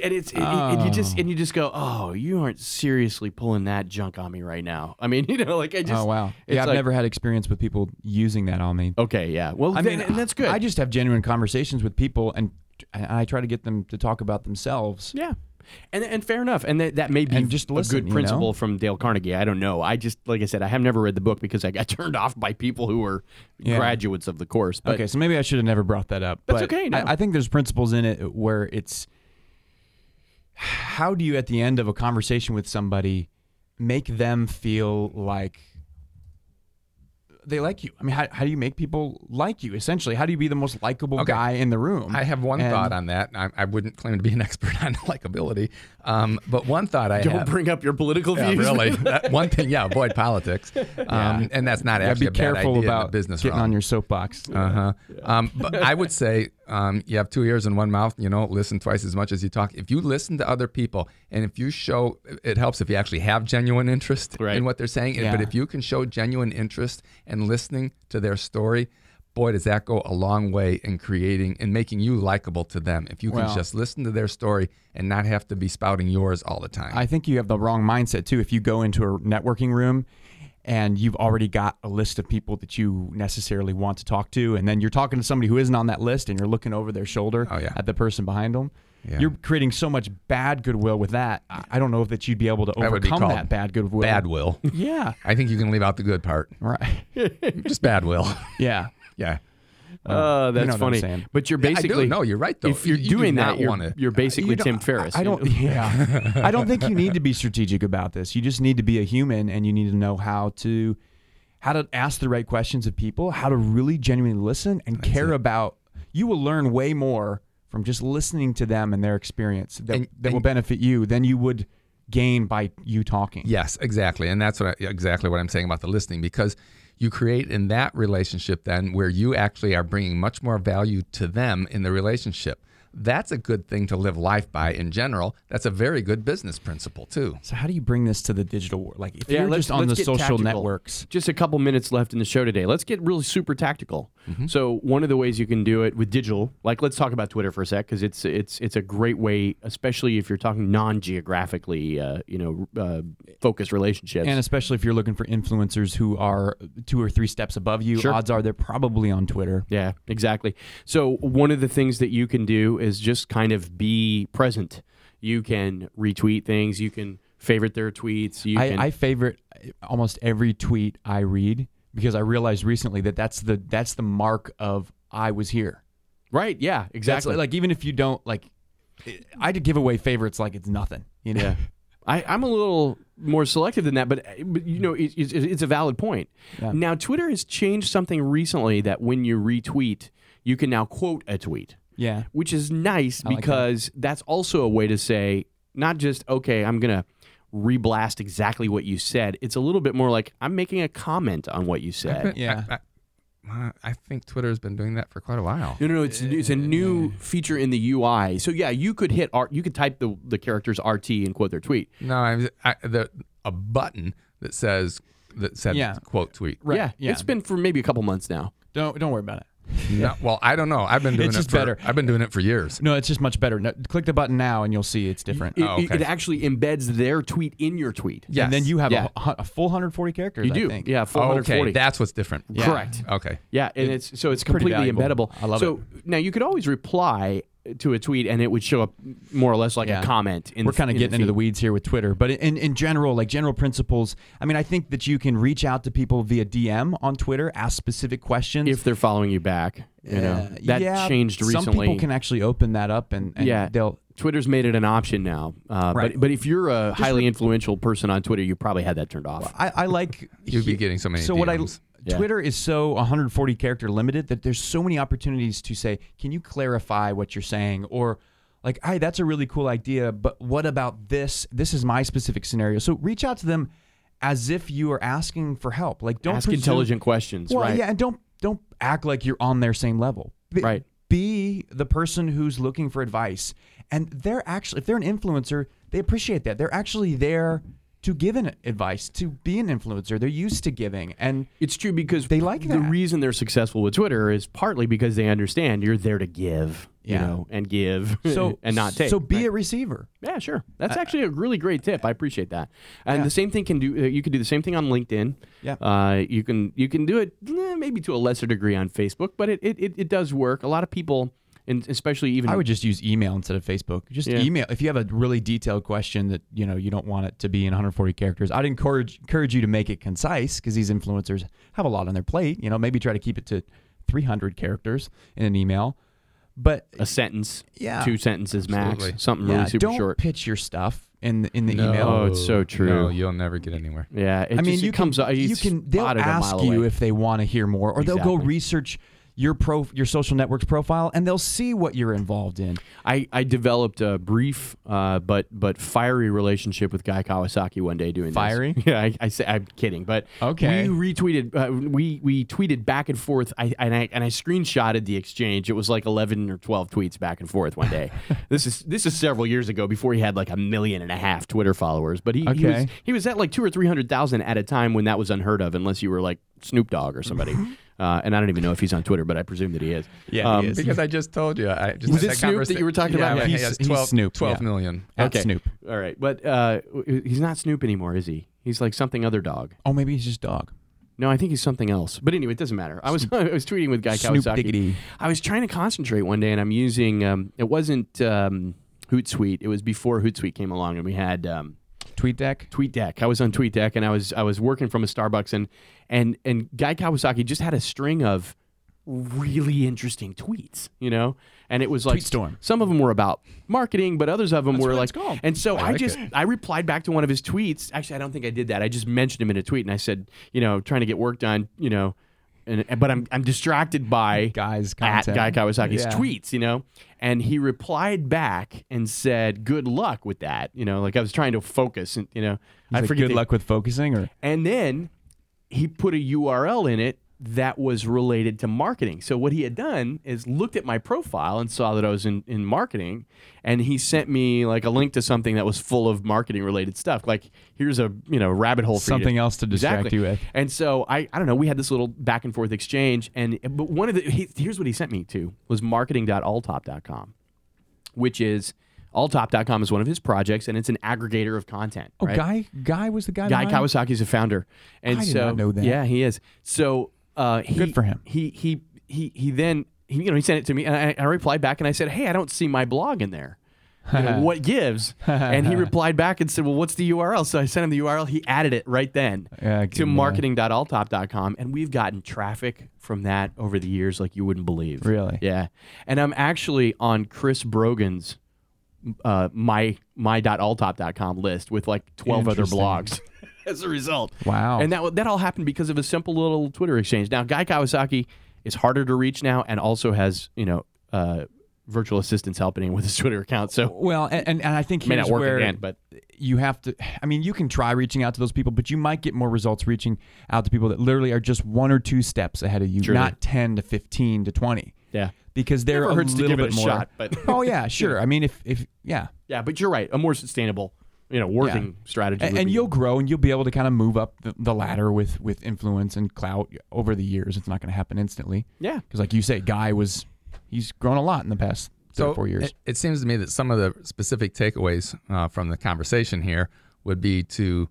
you just go, oh, you aren't seriously pulling that junk on me right now. I mean, oh wow, yeah, I've never had experience with people using that on me. Okay, yeah, well, and that's good. I just have genuine conversations with people, and I try to get them to talk about themselves. Yeah. And fair enough. And that may be just listen, a good principle from Dale Carnegie. I don't know. I just, like I said, I have never read the book because I got turned off by people who were graduates of the course. But, okay, so maybe I should have never brought that up. That's okay. No. I think there's principles in it where it's how do you, at the end of a conversation with somebody, make them feel like they like you? I mean, how do you make people like you, essentially? How do you be the most likable guy in the room? I have one thought on that. I wouldn't claim to be an expert on likability, but one thought I have. Don't bring up your political views. Really. One thing, avoid politics. And that's not actually a bad idea about in the business getting realm. on your soapbox. But I would say you have 2 ears and one mouth, listen twice as much as you talk. If you listen to other people and if you show, it helps if you actually have genuine interest in what they're saying. Yeah. But if you can show genuine interest and listening to their story, boy, does that go a long way in creating and making you likable to them. If you can just listen to their story and not have to be spouting yours all the time. I think you have the wrong mindset too. If you go into a networking room and you've already got a list of people that you necessarily want to talk to, and then you're talking to somebody who isn't on that list and you're looking over their shoulder at the person behind them, you're creating so much bad goodwill with that. I don't know if that you'd be able to overcome that bad goodwill. Bad will. Yeah. I think you can leave out the good part. Right. Just bad will. Yeah. Yeah. Oh, that's you know what I'm funny. saying. But you're Yeah, I do. basically No, you're right, though. If you're You do doing not that, wanna- you're basically You know, Tim Ferriss. I don't. Yeah, I don't think you need to be strategic about this. You just need to be a human, and you need to know how to ask the right questions of people, how to really genuinely listen and care about. You will learn way more from just listening to them and their experience that will benefit you than you would gain by you talking. Yes, exactly. And that's exactly what I'm saying about the listening, because you create in that relationship then where you actually are bringing much more value to them in the relationship. That's a good thing to live life by in general. That's a very good business principle too. So how do you bring this to the digital world? Like if Yeah, you're let's- just on the let's get social tactical. networks. Just a couple minutes left in the show today. Let's get really super tactical. So one of the ways you can do it with digital, like let's talk about Twitter for a sec, because it's a great way, especially if you're talking non-geographically, focused relationships. And especially if you're looking for influencers who are 2 or 3 steps above you, Sure. odds are they're probably on Twitter. Yeah, exactly. So one of the things that you can do is just kind of be present. You can retweet things. You can favorite their tweets. I favorite almost every tweet I read because I realized recently that that's the mark of I was here. Right. Yeah. That's Exactly. like even if you don't like, I had to give away favorites like it's nothing. You know. Yeah. I'm a little more selective than that, but it's a valid point. Yeah. Now, Twitter has changed something recently that when you retweet, you can now quote a tweet, Yeah. which is nice like because that's also a way to say, not just, okay, I'm going to reblast exactly what you said. It's a little bit more like I'm making a comment on what you said. Yeah. I think Twitter has been doing that for quite a while. No, it's a new feature in the UI. So yeah, you could you could type the characters RT and quote their tweet. No, a button that said Yeah. quote tweet. Right. Yeah, it's been for maybe a couple months now. Don't worry about it. No, well, I don't know. I've been doing It's it just for better. I've been doing it for years. No, it's just much better. No, click the button now and you'll see it's different. It actually embeds their tweet in your tweet. Yes. And then you have Yeah. a full 140 characters. You I do. think. Yeah, 440. Okay, that's what's different. Yeah. Correct. Okay. Yeah, and it's pretty completely valuable. embeddable. I love so now you could always reply to a tweet and it would show up more or less like Yeah. a comment. We're kind of getting into the feed. weeds here with Twitter, but in general, like general principles, I mean, I think that you can reach out to people via DM on Twitter, ask specific questions. If they're following you back. You know, that yeah, changed recently. Some people can actually open that up and Yeah. they'll. Twitter's made it an option now. Right. But if you're a highly influential person on Twitter, you probably had that turned off. I like. You'd be getting so many So DMs. Yeah. Twitter is so 140 character limited that there's so many opportunities to say, can you clarify what you're saying? Or like, hey, that's a really cool idea, but what about this? This is my specific scenario. So reach out to them as if you are asking for help. Like, don't Ask presume- intelligent questions, Well, right? yeah, and don't act like you're on their same level. Right. Be the person who's looking for advice. And they're actually, if they're an influencer, they appreciate that. They're actually there to give an advice, to be an influencer. They're used to giving. And It's true because They like the that. reason they're successful with Twitter is partly because they understand you're there to give, Yeah. you know, and give so and not take. So be right? a receiver. Yeah, sure. That's actually a really great tip. I appreciate that. And the same thing can do. You can do the same thing on LinkedIn. Yeah. You can do it maybe to a lesser degree on Facebook, but it does work. A lot of people, and especially even I would just use email instead of Facebook. Just Yeah. email. If you have a really detailed question that you don't want it to be in 140 characters, I'd encourage you to make it concise because these influencers have a lot on their plate. Maybe try to keep it to 300 characters in an email. But a sentence, Yeah. 2 sentences max, Absolutely. something yeah, really super don't short. pitch your stuff in the No. email. Oh, it's so true. No, you'll never get anywhere. Yeah, it you comes. they'll ask you if they want to hear more, or they'll go Exactly. research your social network's profile, and they'll see what you're involved in. I developed a brief but fiery relationship with Guy Kawasaki one day doing Fiery? this. Yeah, I say I'm kidding, but Okay. we retweeted we tweeted back and forth. I screenshotted the exchange. It was like 11 or 12 tweets back and forth one day. This is several years ago before he had like 1.5 million Twitter followers. But he was at like 200,000 or 300,000 at a time when that was unheard of, unless you were like Snoop Dogg or somebody. And I don't even know if he's on Twitter, but I presume that he is. Yeah, he is. Because I just told you. I just Was had it Snoop that conversa- you were talking Yeah, about? he He's- has he's 12, Snoop, 12 yeah. million. At Snoop. All right, but he's not Snoop anymore, is he? He's like something other dog. Oh, maybe he's just dog. No, I think he's something else. But anyway, it doesn't matter. I was tweeting with Guy Snoop Kawasaki. Diggity. I was trying to concentrate one day, and I'm using it wasn't Hootsuite. It was before Hootsuite came along, and we had TweetDeck. TweetDeck. I was on TweetDeck, and I was working from a Starbucks, and Guy Kawasaki just had a string of really interesting tweets, and it was like Tweet storm. some of them were about marketing, but others of them were what like, it's called. and so I like I replied back to one of his tweets. Actually, I don't think I did that. I just mentioned him in a tweet, and I said, trying to get work done, but I'm distracted by Guys' at content. Guy Kawasaki's Yeah. tweets, and he replied back and said, "Good luck with that," like I was trying to focus, and He's I like, forget good luck with focusing, or and then he put a URL in it that was related to marketing. So what he had done is looked at my profile and saw that I was in marketing, and he sent me like a link to something that was full of marketing related stuff. Like, here's a rabbit hole for something you else to distract Exactly. you with. And so I don't know, we had this little back and forth exchange, but one of here's what he sent me to was marketing.alltop.com, which is alltop.com is one of his projects, and it's an aggregator of content. Oh, right? Guy was the guy. Guy behind? Kawasaki's a founder, and I did so not know that. yeah, he is. So Good for him. He then he sent it to me, and I replied back, and I said, "Hey, I don't see my blog in there. What gives?" And he replied back and said, "Well, what's the URL?" So I sent him the URL. He added it right then Yeah, to good man. marketing.alltop.com, and we've gotten traffic from that over the years like you wouldn't believe. Really? Yeah. And I'm actually on Chris Brogan's my.alltop.com list with like 12 other Interesting. blogs as a result. Wow. And that all happened because of a simple little Twitter exchange. Now, Guy Kawasaki is harder to reach now, and also has virtual assistants helping him with his Twitter account. So Well, and I think it may here's not work where again, but you have to. I mean, you can try reaching out to those people, but you might get more results reaching out to people that literally are just 1 or 2 steps ahead of you, Truly. not 10 to 15 to 20. yeah. Because they're Never a hurts to little give it bit a more. shot, but Oh yeah, sure. I mean, if yeah. yeah, but you're right. A more sustainable, working strategy. would And be you'll good. grow, and you'll be able to kind of move up the ladder with influence and clout over the years. It's not going to happen instantly. Yeah. Because like you say, he's grown a lot in the past 3 or 4 years. It seems to me that some of the specific takeaways from the conversation here would be to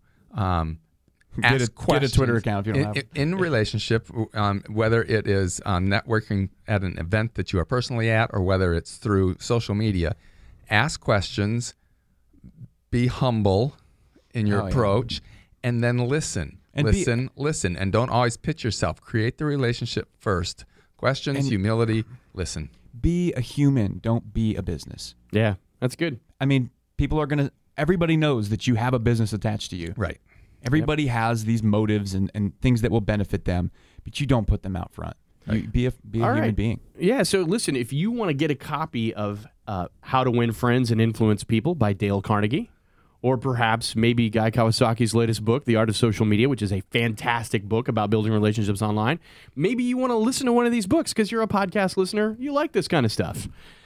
Get ask a questions Twitter account if you don't have. in relationship, whether it is networking at an event that you are personally at, or whether it's through social media. Ask questions, be humble in your Oh, yeah. approach, and then listen. And Listen, and don't always pitch yourself. Create the relationship first. Questions, And- humility, listen. Be a human. Don't be a business. Yeah, that's good. I mean, everybody knows that you have a business attached to you. Right. Everybody has these motives and things that will benefit them, but you don't put them out front. You be a All human right. being. Yeah, so listen, if you want to get a copy of How to Win Friends and Influence People by Dale Carnegie, or perhaps maybe Guy Kawasaki's latest book, The Art of Social Media, which is a fantastic book about building relationships online, maybe you want to listen to one of these books because you're a podcast listener. You like this kind of stuff.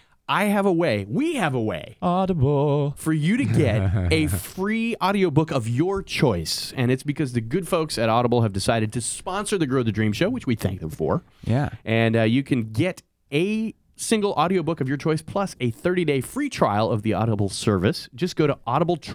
We have a way Audible. for you to get a free audiobook of your choice. And it's because the good folks at Audible have decided to sponsor the Grow the Dream Show, which we thank them for. Yeah. And you can get a single audiobook of your choice plus a 30-day free trial of the Audible service. Just go to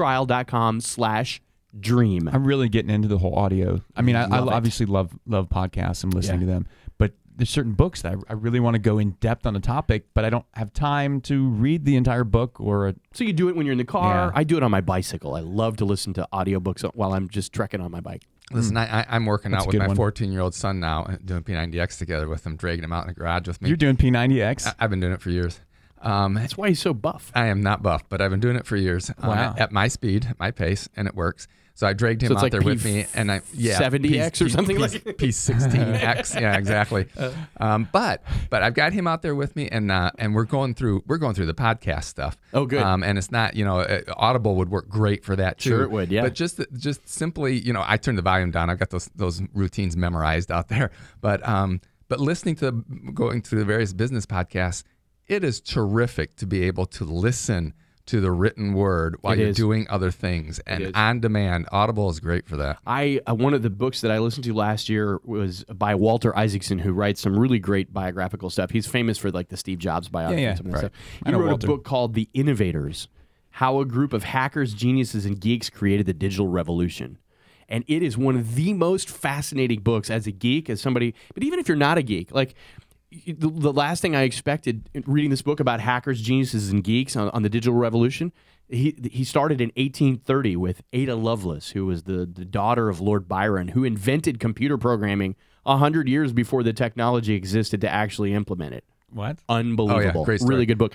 audibletrial.com/dream. I'm really getting into the whole audio. I mean, I Love it. obviously love podcasts and listening Yeah. to them, but there's certain books that I really want to go in depth on the topic, but I don't have time to read the entire book or So you do it when you're in the car. Yeah. I do it on my bicycle. I love to listen to audiobooks while I'm just trekking on my bike. Listen, I'm working That's out a with good my one. 14-year-old son now, doing P90X together with him, dragging him out in the garage with me. You're doing P90X. I've been doing it for years. That's why he's so buff. I am not buff, but I've been doing it for years. Wow. At my speed, my pace, and it works. So I dragged him So it's out like there with me, and 70X or something like that? P16X, yeah, exactly. But I've got him out there with me, and we're going through the podcast stuff. Oh, good. And it's not, Audible would work great for that too. Sure it would, yeah. But just simply, I turned the volume down. I've got those routines memorized out there. But listening to going through the various business podcasts, it is terrific to be able to listen to the written word while It you're is. doing other things, and is. on demand. Audible is great for that. One of the books that I listened to last year was by Walter Isaacson, who writes some really great biographical stuff. He's famous for like the Steve Jobs biography Yeah, and some of that right. stuff. I He know wrote Walter. a book called The Innovators: How a Group of Hackers, Geniuses, and Geeks Created the Digital Revolution. And it is one of the most fascinating books as a geek, as somebody, but even if you're not a geek, like the last thing I expected reading this book about hackers, geniuses, and geeks on the digital revolution, He started in 1830 with Ada Lovelace, who was the daughter of Lord Byron, who invented computer programming 100 years before the technology existed to actually implement it. What? Unbelievable. Oh, yeah. Great story. Really good book.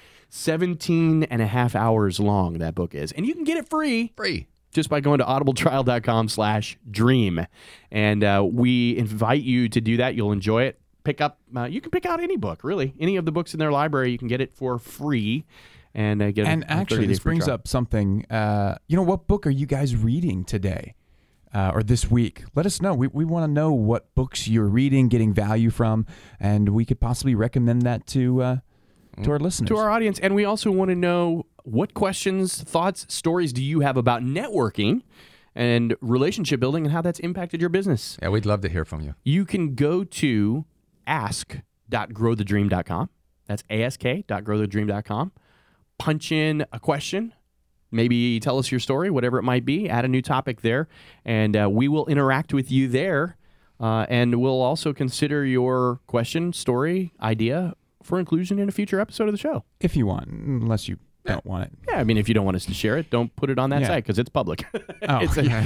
17 and a half hours long, that book is. And you can get it free. Free. Just by going to audibletrial.com/dream. And we invite you to do that. You'll enjoy it. Pick up, you can pick out any book, really. Any of the books in their library, you can get it for free. And get And a actually, 30-day this free brings trial. up something. What book are you guys reading today or this week? Let us know. We want to know what books you're reading, getting value from, and we could possibly recommend that to our listeners. To our audience. And we also want to know what questions, thoughts, stories do you have about networking and relationship building and how that's impacted your business. Yeah, we'd love to hear from you. You can go to ask.growthedream.com. That's ask.growthedream.com. Punch in a question. Maybe tell us your story, whatever it might be. Add a new topic there, and we will interact with you there. And we'll also consider your question, story, idea for inclusion in a future episode of the show. If you want, unless you don't want it. Yeah, I mean, if you don't want us to share it, don't put it on that Yeah. site because it's public. Oh.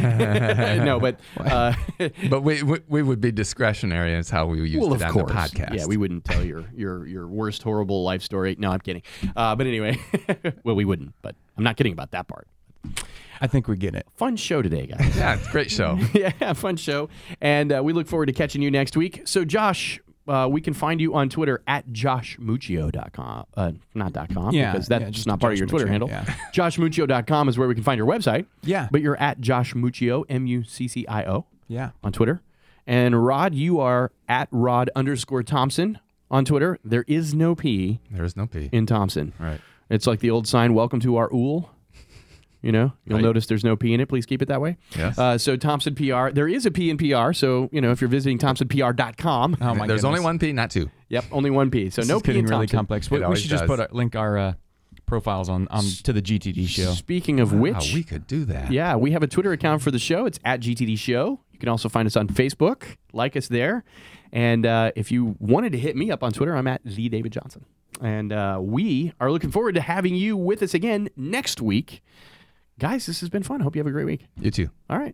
No, but But we would be discretionary as how we use well, it of on course, the podcast. yeah, we wouldn't tell your worst horrible life story. No, I'm kidding. But anyway, well, we wouldn't. But I'm not kidding about that part. I think we get it. Fun show today, guys. Yeah, it's a great show. Yeah, fun show, and we look forward to catching you next week. So, Josh. We can find you on Twitter at joshmuccio.com. Not .com, Yeah, because that's yeah, just not part of your Twitter Josh handle. Muccio, yeah. Joshmuccio.com is where we can find your website. Yeah. But you're at Josh Muccio, Muccio, Yeah. on Twitter. And Rod, you are at Rod_Thompson on Twitter. There is no P There is no P. in Thompson. Right. It's like the old sign, welcome to our ool. You know, you'll Right. notice there's no P in it. Please keep it that way. Yes. So Thompson PR, there is a P in PR. So, if you're visiting ThompsonPR.com, Oh my There's only goodness. one P, not two. yep, only one P. So This no is P in getting really Thompson. complex. We always should just does. link our profiles on to the GTD show. Speaking of which, Wow, we could do that. yeah, we have a Twitter account for the show. It's at GTD Show. You can also find us on Facebook. Like us there. And if you wanted to hit me up on Twitter, I'm at @TheDavidJohnson. And we are looking forward to having you with us again next week. Guys, this has been fun. Hope you have a great week. You too. All right.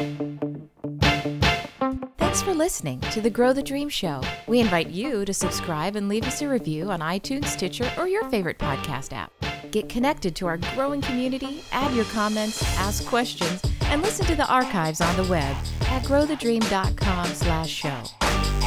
Thanks for listening to the Grow the Dream Show. We invite you to subscribe and leave us a review on iTunes, Stitcher, or your favorite podcast app. Get connected to our growing community, add your comments, ask questions, and listen to the archives on the web at growthedream.com/show.